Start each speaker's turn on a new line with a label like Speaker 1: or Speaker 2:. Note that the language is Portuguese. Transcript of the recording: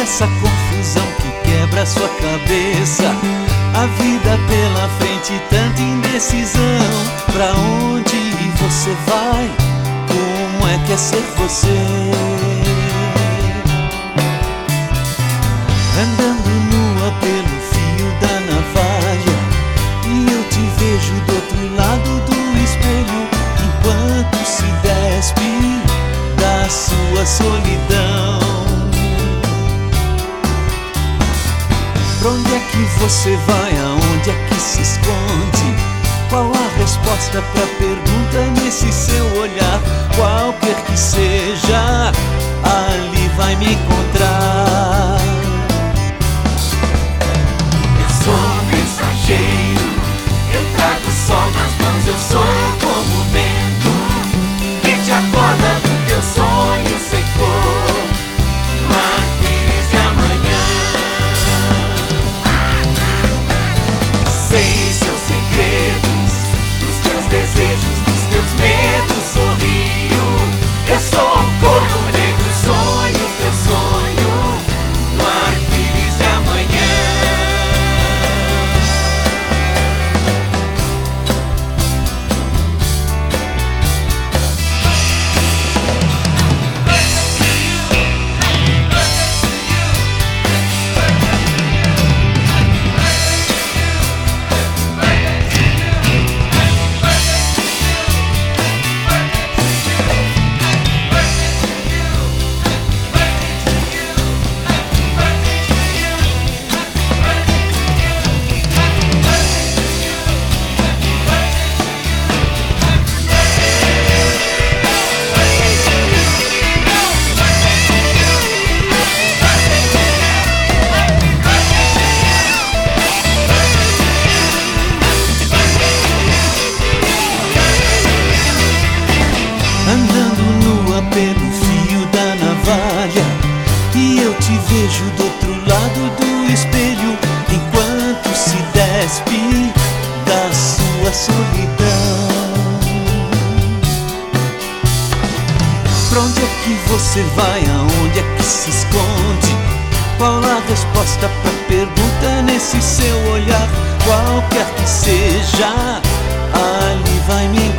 Speaker 1: essa confusão que quebra sua cabeça. A vida pela frente, tanta indecisão. Pra onde você vai? Como é que é ser você? Andando nua pelo fio da navalha, e eu te vejo do outro lado do espelho, enquanto se despe da sua solidão. Pra onde é que você vai? Aonde é que se esconde? Qual a resposta pra pergunta nesse seu olhar? Qualquer que seja, ali vai me encontrar.
Speaker 2: Eu sou um mensageiro, eu trago o sol nas mãos. Eu sou como o vento que te acorda do teu sonho secou no arco-íris de amanhã. Sei seus segredos, dos teus desejos, dos teus medos, sorrio. Eu sou um corpo negro, sonho teu sonho no arco-íris de amanhã.
Speaker 1: Andando nua pelo fio da navalha, e eu te vejo do outro lado do espelho, enquanto se despe da sua solidão. Pra onde é que você vai? Aonde é que se esconde? Qual a resposta pra pergunta nesse seu olhar? Qualquer que seja, ali vai me